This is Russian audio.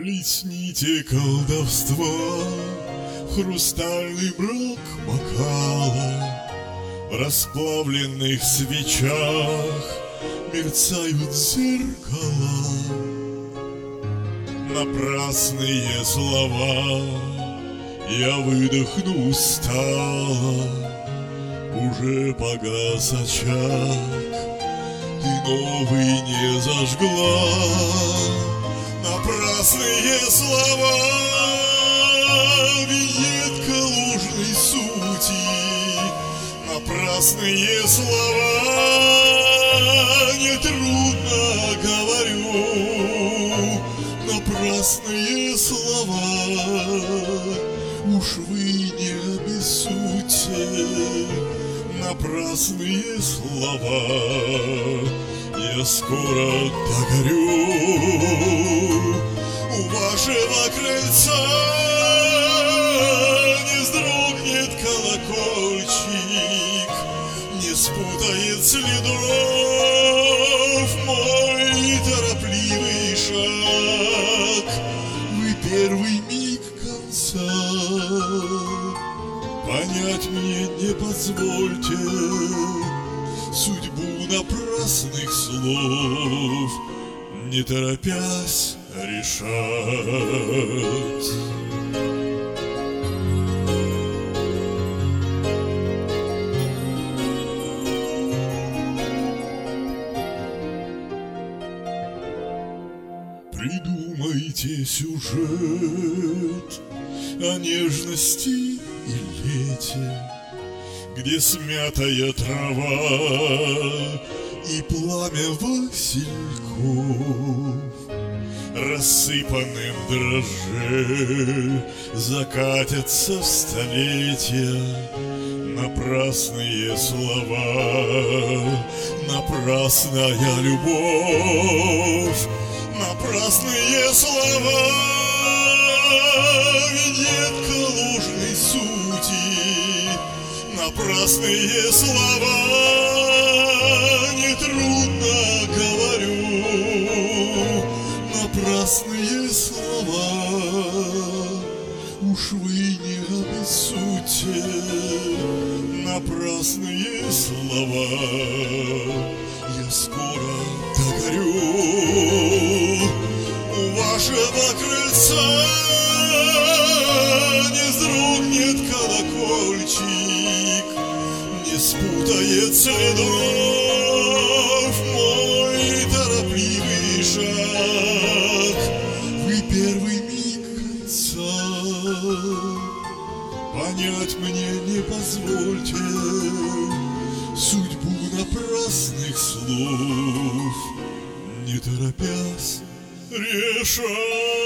Плесните колдовства в хрустальный брак бокала. В расплавленных свечах мерцают зеркала. Напрасные слова я выдохну устало. Уже погас очаг, ты новый не зажгла. Напрасные слова, виньетка ложной сути. Напрасные слова, нетрудно говорю. Напрасные слова, уж вы не обессудьте. Напрасные слова, я скоро догорю. У вашего крыльца не вздрогнет колокольчик, не спутает следов мой торопливый шаг. Вы первый миг конца, понять мне не позвольте судьбу напрасных слов, не торопясь решать. Придумайте сюжет о нежности и лете, где смятая трава и пламя васильков рассыпанным дрожже закатятся в столетия. Напрасные слова, напрасная любовь. Напрасные слова, виньетка ложной сути. Напрасные слова, нетрудно говорю. Напрасные слова, уж вы не обессудьте. Напрасные слова, я скоро догорю. У вашего крыльца не вздрогнет колокольчик, не спутает следов мой торопливый шаг. Вы первый миг конца, понять мне не позвольте судьбу напрасных слов, не торопясь решать.